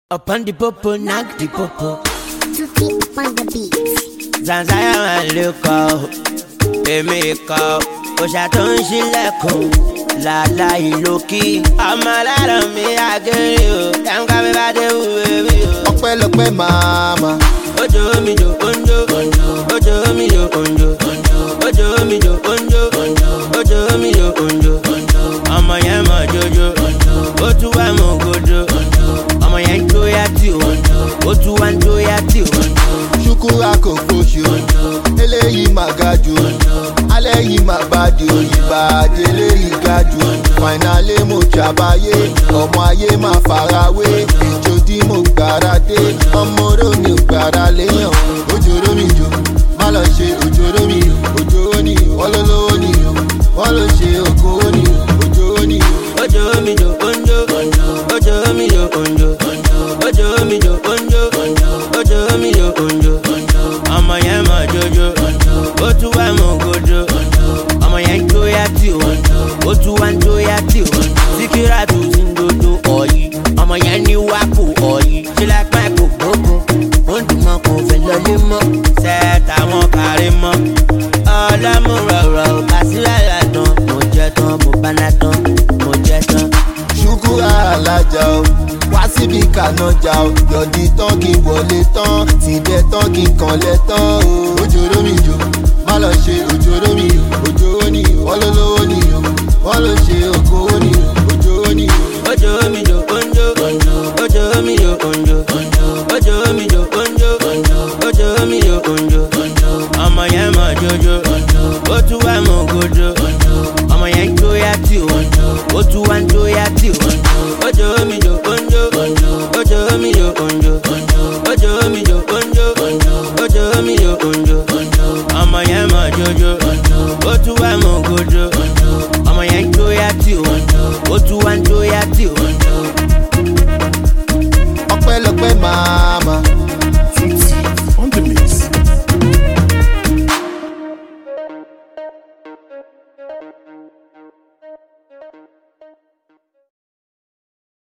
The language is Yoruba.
Upon the popo, knock the popo. To keep upon the beat. Zanzaya man look out, èmi kọ́, òṣà tó ń ṣílẹ̀kùn, làlá ìlókì. Ọmọ lára mi àgẹ̀rẹ̀ o, kẹ́ńkà mi bá dé wù mí o. Ọpẹ́lọpẹ́ màmá. Ojo mi jo onjo, ojo mi jo onjo, ojo mi jo onjo, ojo mi jo onjo. Ọmọ yẹn mọ̀ jojo, ó tún wá mọ̀ gojo. Ọmọ yẹn ń jó yàtì o, ó tún wá ń jó yàtì o. Ṣúkúrà kò fòṣù, eléyìí máa ga jù, alẹ́ yìí máa bá di òyìnbàdé eléyìí ga jù. Fàìnàlé mo ṣàbáyé, ọmọ ayé máa farawé. Ìjó tí mo gbára dé, ọmọ oró mi ò gbára léyàn. Òjòrò mi jò, má lọ ṣe òjòrò mi, òjòrò ni wọ́n ló lówó ni, wọ́n ló ṣe òkòwò ni, òjòrò ni. Ojo mi jo onjo, ojo mi jo onjo, ojo mi jo onjo, ojo mi jo onjo. Ọmọ yẹn mọ̀ jojo, ó tún wá mọ̀ gojo. Ọmọ yẹn ń jó yàtì o, ó tún wá ń jó yàtì o. Síkírà tó ti ń dodo ọ̀yí, ọmọ yẹn ní wá kò ọ̀yí. Ṣé lápá kò gbóko, ó ń dùn mọ́ kò fẹ́ lọlé mọ́. Sẹ́ẹ̀tà wọn kárí mọ́, ọlọ́mú rọ̀rọ̀ kásílà ládùn. Mo jẹ tán, mo bá ná tán, mo jẹ tán. Ṣúkúrà alájà o, wá síbi kànájà o. Yọ̀dí tán kí n wọlé tán, tìbẹ̀ tán kí n kànlẹ̀ tán o. Òjòrò mi jò, má lọ ṣe òjòrò mi, òjòrò ni wọ́n ló lówó.